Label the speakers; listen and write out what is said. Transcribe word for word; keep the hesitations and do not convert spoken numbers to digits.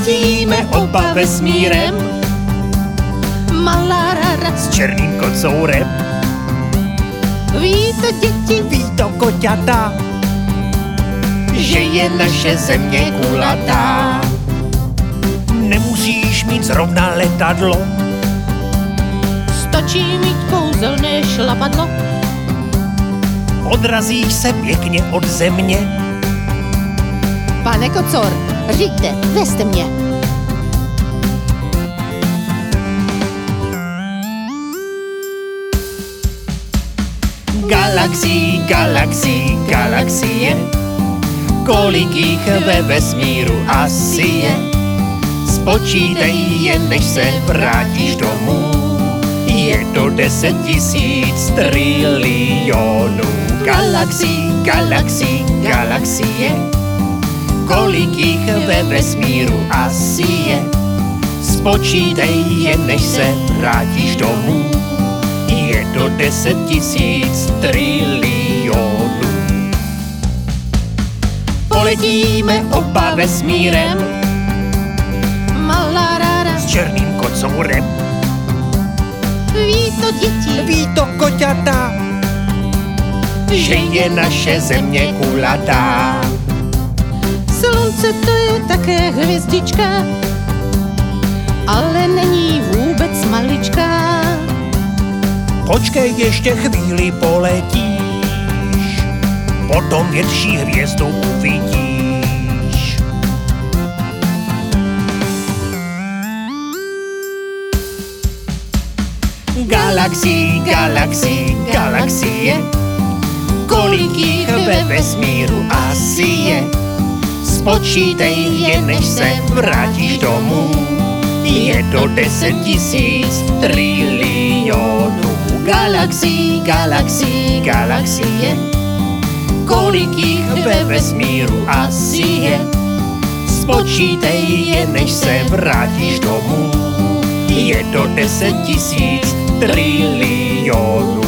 Speaker 1: Poletíme oba vesmírem,
Speaker 2: malá rada
Speaker 1: s černým kocourem.
Speaker 2: Ví to děti,
Speaker 1: Ví to koťata, že je naše země kulatá. Nemusíš mít zrovna letadlo,
Speaker 2: stačí mít kouzelné šlapadlo.
Speaker 1: odrazíš se pěkně od země.
Speaker 2: Pane Kocor, říkte, vezte mě.
Speaker 1: Galaxií, galaxií, galaxie, kolik jich ve vesmíru asi je. Spočítej je, než se vrátíš domů, je to deset tisíc trilionů. Galaxií, galaxií, galaxie, kolik jich ve vesmíru asi je. Spočítej je, než se vrátíš domů, je to deset tisíc trilionů. Poletíme oba vesmírem,
Speaker 2: Malá rada,
Speaker 1: s černým kocourem.
Speaker 2: ví to děti,
Speaker 1: Ví to koťata, že je naše země kulatá.
Speaker 2: Slunce to je také hvězdička, ale není vůbec maličká.
Speaker 1: Počkej, ještě chvíli poletíš, potom větší hvězdu uvidíš. Galaxií, galaxií, galaxie, kolik jich ve vesmíru asi je. Spočítej je, než se vrátíš domů, je to deset tisíc trilionů. Galaxií, galaxií, galaxie, kolik jich ve vesmíru asi je. Spočítej je, než se vrátíš domů, je to deset tisíc trilionů.